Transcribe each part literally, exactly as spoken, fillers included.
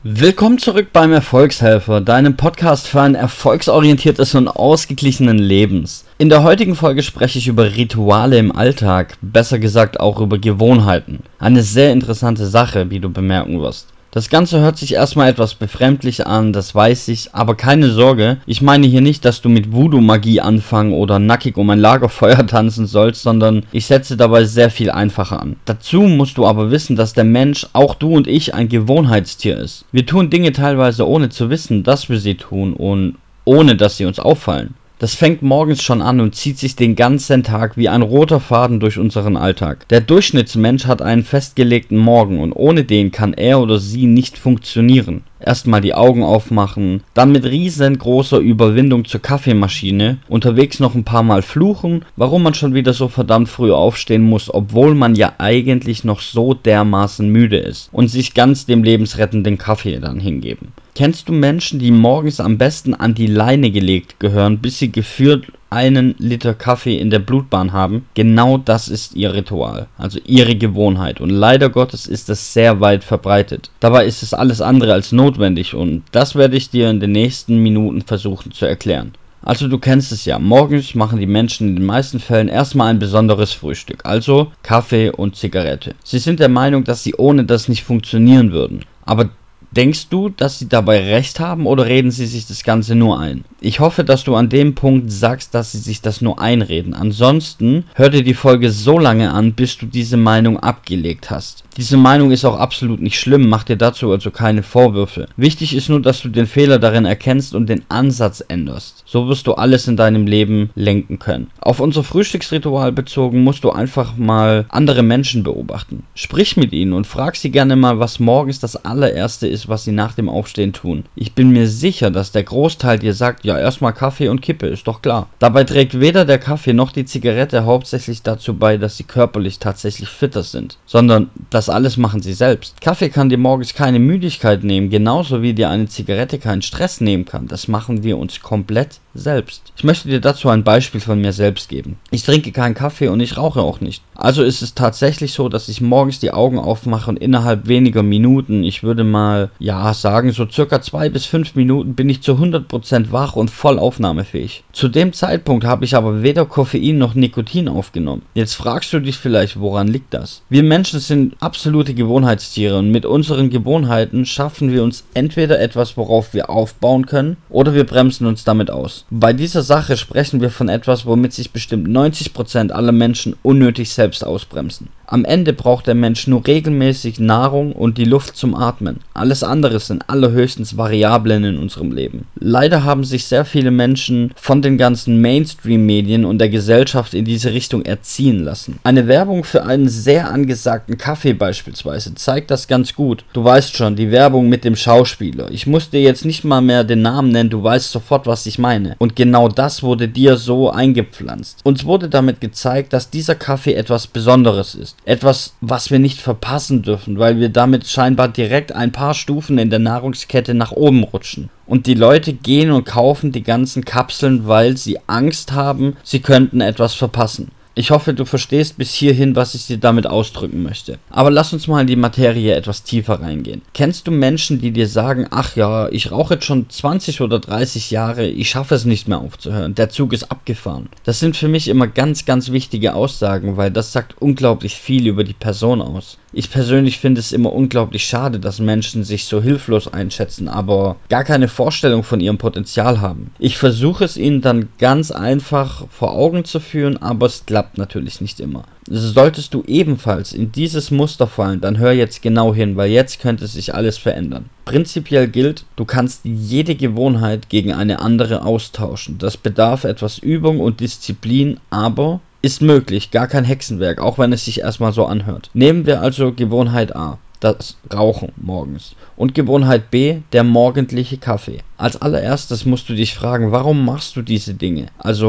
Willkommen zurück beim Erfolgshelfer, deinem Podcast für ein erfolgsorientiertes und ausgeglichenen Lebens. In der heutigen Folge spreche ich über Rituale im Alltag, besser gesagt auch über Gewohnheiten. Eine sehr interessante Sache, wie du bemerken wirst. Das Ganze hört sich erstmal etwas befremdlich an, das weiß ich, aber keine Sorge, ich meine hier nicht, dass du mit Voodoo-Magie anfangen oder nackig um ein Lagerfeuer tanzen sollst, sondern ich setze dabei sehr viel einfacher an. Dazu musst du aber wissen, dass der Mensch, auch du und ich, ein Gewohnheitstier ist. Wir tun Dinge teilweise ohne zu wissen, dass wir sie tun und ohne dass sie uns auffallen. Das fängt morgens schon an und zieht sich den ganzen Tag wie ein roter Faden durch unseren Alltag. Der Durchschnittsmensch hat einen festgelegten Morgen und ohne den kann er oder sie nicht funktionieren. Erstmal die Augen aufmachen, dann mit riesengroßer Überwindung zur Kaffeemaschine, unterwegs noch ein paar Mal fluchen, warum man schon wieder so verdammt früh aufstehen muss, obwohl man ja eigentlich noch so dermaßen müde ist und sich ganz dem lebensrettenden Kaffee dann hingeben. Kennst du Menschen, die morgens am besten an die Leine gelegt gehören, bis sie geführt einen Liter Kaffee in der Blutbahn haben? Genau das ist ihr Ritual, also ihre Gewohnheit, und leider Gottes ist das sehr weit verbreitet. Dabei ist es alles andere als notwendig und das werde ich dir in den nächsten Minuten versuchen zu erklären. Also du kennst es ja, morgens machen die Menschen in den meisten Fällen erstmal ein besonderes Frühstück, also Kaffee und Zigarette. Sie sind der Meinung, dass sie ohne das nicht funktionieren würden, aber denkst du, dass sie dabei recht haben oder reden sie sich das Ganze nur ein? Ich hoffe, dass du an dem Punkt sagst, dass sie sich das nur einreden. Ansonsten hör dir die Folge so lange an, bis du diese Meinung abgelegt hast. Diese Meinung ist auch absolut nicht schlimm, mach dir dazu also keine Vorwürfe. Wichtig ist nur, dass du den Fehler darin erkennst und den Ansatz änderst. So wirst du alles in deinem Leben lenken können. Auf unser Frühstücksritual bezogen musst du einfach mal andere Menschen beobachten. Sprich mit ihnen und frag sie gerne mal, was morgens das allererste ist, was sie nach dem Aufstehen tun. Ich bin mir sicher, dass der Großteil dir sagt, ja, erstmal Kaffee und Kippe, ist doch klar. Dabei trägt weder der Kaffee noch die Zigarette hauptsächlich dazu bei, dass sie körperlich tatsächlich fitter sind, sondern das alles machen sie selbst. Kaffee kann dir morgens keine Müdigkeit nehmen, genauso wie dir eine Zigarette keinen Stress nehmen kann. Das machen wir uns komplett selbst. Ich möchte dir dazu ein Beispiel von mir selbst geben. Ich trinke keinen Kaffee und ich rauche auch nicht. Also ist es tatsächlich so, dass ich morgens die Augen aufmache und innerhalb weniger Minuten, ich würde mal, ja, sagen, so circa zwei bis fünf Minuten bin ich zu hundert Prozent wach und voll aufnahmefähig. Zu dem Zeitpunkt habe ich aber weder Koffein noch Nikotin aufgenommen. Jetzt fragst du dich vielleicht, woran liegt das? Wir Menschen sind absolute Gewohnheitstiere und mit unseren Gewohnheiten schaffen wir uns entweder etwas, worauf wir aufbauen können, oder wir bremsen uns damit aus. Bei dieser Sache sprechen wir von etwas, womit sich bestimmt neunzig Prozent aller Menschen unnötig selbst ausbremsen. Am Ende braucht der Mensch nur regelmäßig Nahrung und die Luft zum Atmen. Alles andere sind allerhöchstens Variablen in unserem Leben. Leider haben sich sehr viele Menschen von den ganzen Mainstream-Medien und der Gesellschaft in diese Richtung erziehen lassen. Eine Werbung für einen sehr angesagten Kaffee beispielsweise zeigt das ganz gut. Du weißt schon, die Werbung mit dem Schauspieler. Ich muss dir jetzt nicht mal mehr den Namen nennen, du weißt sofort, was ich meine. Und genau das wurde dir so eingepflanzt. Uns wurde damit gezeigt, dass dieser Kaffee etwas Besonderes ist. Etwas, was wir nicht verpassen dürfen, weil wir damit scheinbar direkt ein paar Stufen in der Nahrungskette nach oben rutschen. Und die Leute gehen und kaufen die ganzen Kapseln, weil sie Angst haben, sie könnten etwas verpassen. Ich hoffe, du verstehst bis hierhin, was ich dir damit ausdrücken möchte. Aber lass uns mal in die Materie etwas tiefer reingehen. Kennst du Menschen, die dir sagen, ach ja, ich rauche jetzt schon zwanzig oder dreißig Jahre, ich schaffe es nicht mehr aufzuhören, der Zug ist abgefahren. Das sind für mich immer ganz, ganz wichtige Aussagen, weil das sagt unglaublich viel über die Person aus. Ich persönlich finde es immer unglaublich schade, dass Menschen sich so hilflos einschätzen, aber gar keine Vorstellung von ihrem Potenzial haben. Ich versuche es ihnen dann ganz einfach vor Augen zu führen, aber es klappt natürlich nicht immer. Solltest du ebenfalls in dieses Muster fallen, dann hör jetzt genau hin, weil jetzt könnte sich alles verändern. Prinzipiell gilt, du kannst jede Gewohnheit gegen eine andere austauschen. Das bedarf etwas Übung und Disziplin, aber ist möglich, gar kein Hexenwerk, auch wenn es sich erstmal so anhört. Nehmen wir also Gewohnheit A, das Rauchen morgens, und Gewohnheit B, der morgendliche Kaffee. Als allererstes musst du dich fragen, warum machst du diese Dinge? Also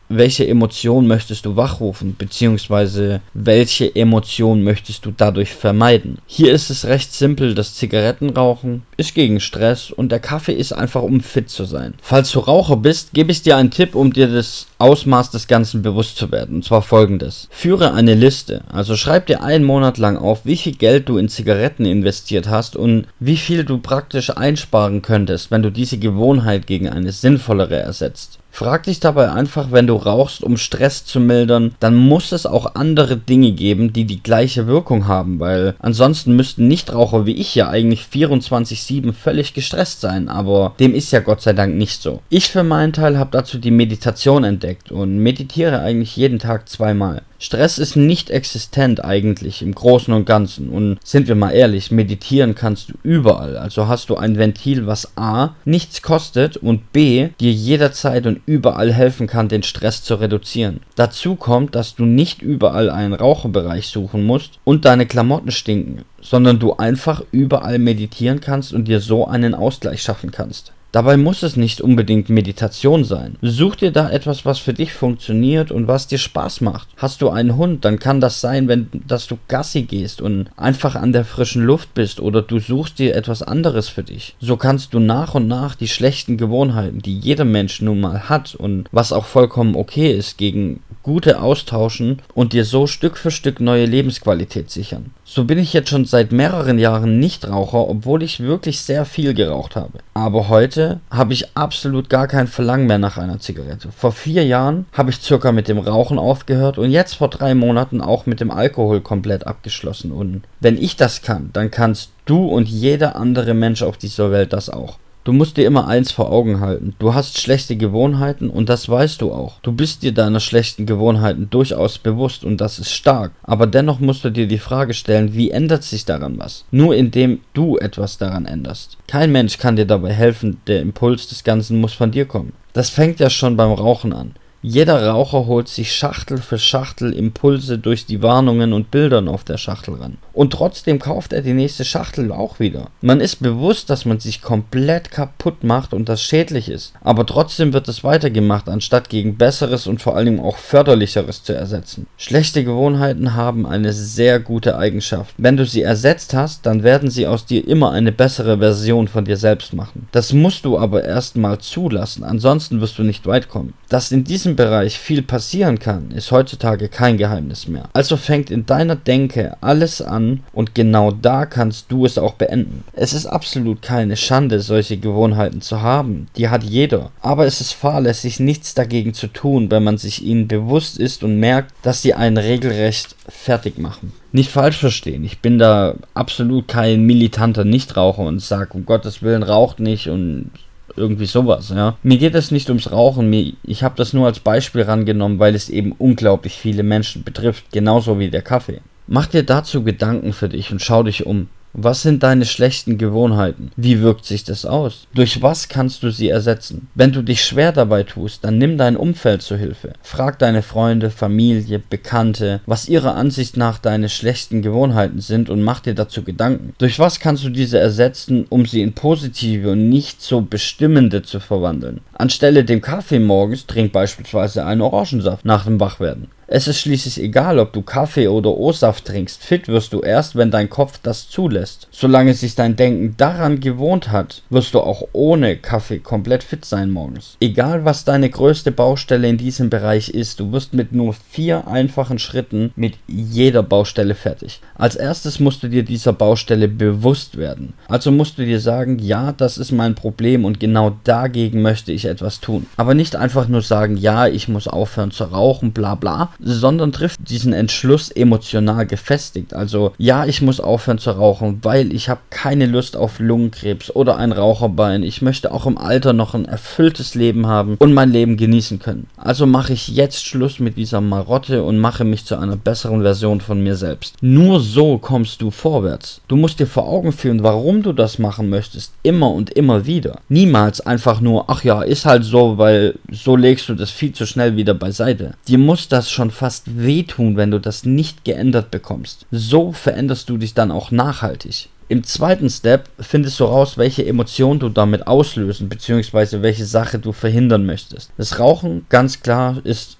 welche Emotion möchtest du wachrufen, beziehungsweise welche Emotion möchtest du dadurch vermeiden. Hier ist es recht simpel, das Zigarettenrauchen ist gegen Stress und der Kaffee ist einfach, um fit zu sein. Falls du Raucher bist, gebe ich dir einen Tipp, um dir das Ausmaß des Ganzen bewusst zu werden, und zwar folgendes. Führe eine Liste, also schreib dir einen Monat lang auf, wie viel Geld du in Zigaretten investiert hast und wie viel du praktisch einsparen könntest, wenn du diese Gewohnheit gegen eine sinnvollere ersetzt. Frag dich dabei einfach, wenn du rauchst, um Stress zu mildern, dann muss es auch andere Dinge geben, die die gleiche Wirkung haben, weil ansonsten müssten Nichtraucher wie ich ja eigentlich vierundzwanzig sieben völlig gestresst sein, aber dem ist ja Gott sei Dank nicht so. Ich für meinen Teil habe dazu die Meditation entdeckt und meditiere eigentlich jeden Tag zweimal. Stress ist nicht existent eigentlich im Großen und Ganzen und sind wir mal ehrlich, meditieren kannst du überall, also hast du ein Ventil, was a. nichts kostet und b. dir jederzeit und überall helfen kann, den Stress zu reduzieren. Dazu kommt, dass du nicht überall einen Raucherbereich suchen musst und deine Klamotten stinken, sondern du einfach überall meditieren kannst und dir so einen Ausgleich schaffen kannst. Dabei muss es nicht unbedingt Meditation sein. Such dir da etwas, was für dich funktioniert und was dir Spaß macht. Hast du einen Hund, dann kann das sein, wenn dass du Gassi gehst und einfach an der frischen Luft bist, oder du suchst dir etwas anderes für dich. So kannst du nach und nach die schlechten Gewohnheiten, die jeder Mensch nun mal hat und was auch vollkommen okay ist, gegen gute austauschen und dir so Stück für Stück neue Lebensqualität sichern. So bin ich jetzt schon seit mehreren Jahren Nichtraucher, obwohl ich wirklich sehr viel geraucht habe. Aber heute habe ich absolut gar kein Verlangen mehr nach einer Zigarette. Vor vier Jahren habe ich circa mit dem Rauchen aufgehört und jetzt vor drei Monaten auch mit dem Alkohol komplett abgeschlossen. Und wenn ich das kann, dann kannst du und jeder andere Mensch auf dieser Welt das auch. Du musst dir immer eins vor Augen halten. Du hast schlechte Gewohnheiten und das weißt du auch. Du bist dir deiner schlechten Gewohnheiten durchaus bewusst und das ist stark. Aber dennoch musst du dir die Frage stellen, wie ändert sich daran was? Nur indem du etwas daran änderst. Kein Mensch kann dir dabei helfen, der Impuls des Ganzen muss von dir kommen. Das fängt ja schon beim Rauchen an. Jeder Raucher holt sich Schachtel für Schachtel Impulse durch die Warnungen und Bildern auf der Schachtel ran. Und trotzdem kauft er die nächste Schachtel auch wieder. Man ist bewusst, dass man sich komplett kaputt macht und das schädlich ist. Aber trotzdem wird es weitergemacht, anstatt gegen Besseres und vor allem auch Förderlicheres zu ersetzen. Schlechte Gewohnheiten haben eine sehr gute Eigenschaft. Wenn du sie ersetzt hast, dann werden sie aus dir immer eine bessere Version von dir selbst machen. Das musst du aber erstmal zulassen, ansonsten wirst du nicht weit kommen. Dass in diesem Bereich viel passieren kann, ist heutzutage kein Geheimnis mehr. Also fängt in deiner Denke alles an und genau da kannst du es auch beenden. Es ist absolut keine Schande, solche Gewohnheiten zu haben. Die hat jeder. Aber es ist fahrlässig, nichts dagegen zu tun, wenn man sich ihnen bewusst ist und merkt, dass sie einen regelrecht fertig machen. Nicht falsch verstehen, ich bin da absolut kein militanter Nichtraucher und sage, um Gottes Willen, raucht nicht und irgendwie sowas, ja. Mir geht es nicht ums Rauchen, mir, ich habe das nur als Beispiel rangenommen, weil es eben unglaublich viele Menschen betrifft, genauso wie der Kaffee. Mach dir dazu Gedanken für dich und schau dich um. Was sind deine schlechten Gewohnheiten? Wie wirkt sich das aus? Durch was kannst du sie ersetzen? Wenn du dich schwer dabei tust, dann nimm dein Umfeld zur Hilfe. Frag deine Freunde, Familie, Bekannte, was ihrer Ansicht nach deine schlechten Gewohnheiten sind und mach dir dazu Gedanken. Durch was kannst du diese ersetzen, um sie in positive und nicht so bestimmende zu verwandeln? Anstelle dem Kaffee morgens trink beispielsweise einen Orangensaft nach dem Wachwerden. Es ist schließlich egal, ob du Kaffee oder O-Saft trinkst, fit wirst du erst, wenn dein Kopf das zulässt. Solange sich dein Denken daran gewohnt hat, wirst du auch ohne Kaffee komplett fit sein morgens. Egal was deine größte Baustelle in diesem Bereich ist, du wirst mit nur vier einfachen Schritten mit jeder Baustelle fertig. Als erstes musst du dir dieser Baustelle bewusst werden. Also musst du dir sagen, ja, das ist mein Problem und genau dagegen möchte ich etwas tun. Aber nicht einfach nur sagen, ja, ich muss aufhören zu rauchen, bla bla, sondern trifft diesen Entschluss emotional gefestigt. Also ja, ich muss aufhören zu rauchen, weil ich habe keine Lust auf Lungenkrebs oder ein Raucherbein. Ich möchte auch im Alter noch ein erfülltes Leben haben und mein Leben genießen können. Also mache ich jetzt Schluss mit dieser Marotte und mache mich zu einer besseren Version von mir selbst. Nur so kommst du vorwärts. Du musst dir vor Augen führen, warum du das machen möchtest, immer und immer wieder. Niemals einfach nur, ach ja, ist halt so, weil so legst du das viel zu schnell wieder beiseite. Dir muss das schon fast wehtun, wenn du das nicht geändert bekommst. So veränderst du dich dann auch nachhaltig. Im zweiten Step findest du raus, welche Emotion du damit auslösen bzw. welche Sache du verhindern möchtest. Das Rauchen, ganz klar, ist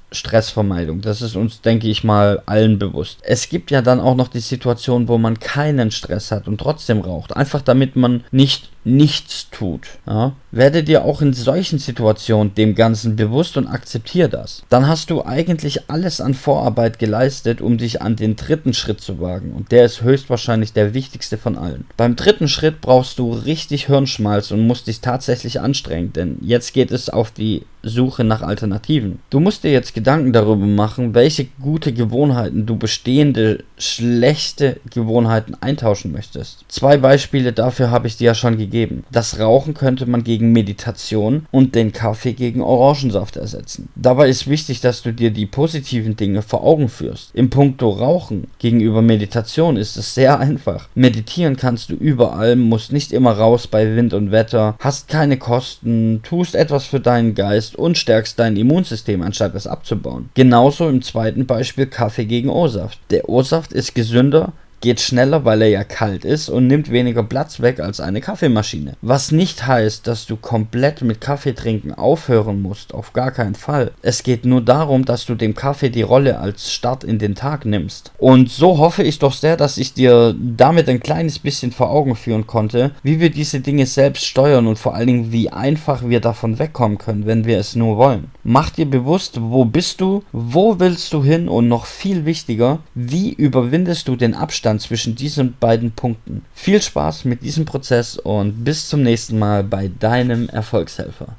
Stressvermeidung. Das ist uns, denke ich mal, allen bewusst. Es gibt ja dann auch noch die Situation, wo man keinen Stress hat und trotzdem raucht. Einfach damit man nicht nichts tut. Ja? Werde dir auch in solchen Situationen dem Ganzen bewusst und akzeptiere das. Dann hast du eigentlich alles an Vorarbeit geleistet, um dich an den dritten Schritt zu wagen. Und der ist höchstwahrscheinlich der wichtigste von allen. Beim dritten Schritt brauchst du richtig Hirnschmalz und musst dich tatsächlich anstrengen, denn jetzt geht es auf die Suche nach Alternativen. Du musst dir jetzt Gedanken darüber machen, welche gute Gewohnheiten du bestehende schlechte Gewohnheiten eintauschen möchtest. Zwei Beispiele dafür habe ich dir ja schon gegeben. Das Rauchen könnte man gegen Meditation und den Kaffee gegen Orangensaft ersetzen. Dabei ist wichtig, dass du dir die positiven Dinge vor Augen führst. Im Punkto Rauchen gegenüber Meditation ist es sehr einfach. Meditieren kannst du überall, musst nicht immer raus bei Wind und Wetter, hast keine Kosten, tust etwas für deinen Geist und stärkst dein Immunsystem, anstatt es abzubauen. Genauso im zweiten Beispiel Kaffee gegen O-Saft. Der O-Saft ist gesünder, geht schneller, weil er ja kalt ist und nimmt weniger Platz weg als eine Kaffeemaschine. Was nicht heißt, dass du komplett mit Kaffee trinken aufhören musst, auf gar keinen Fall. Es geht nur darum, dass du dem Kaffee die Rolle als Start in den Tag nimmst. Und so hoffe ich doch sehr, dass ich dir damit ein kleines bisschen vor Augen führen konnte, wie wir diese Dinge selbst steuern und vor allen Dingen, wie einfach wir davon wegkommen können, wenn wir es nur wollen. Mach dir bewusst, wo bist du, wo willst du hin und noch viel wichtiger, wie überwindest du den Abstand zwischen diesen beiden Punkten. Viel Spaß mit diesem Prozess und bis zum nächsten Mal bei deinem Erfolgshelfer.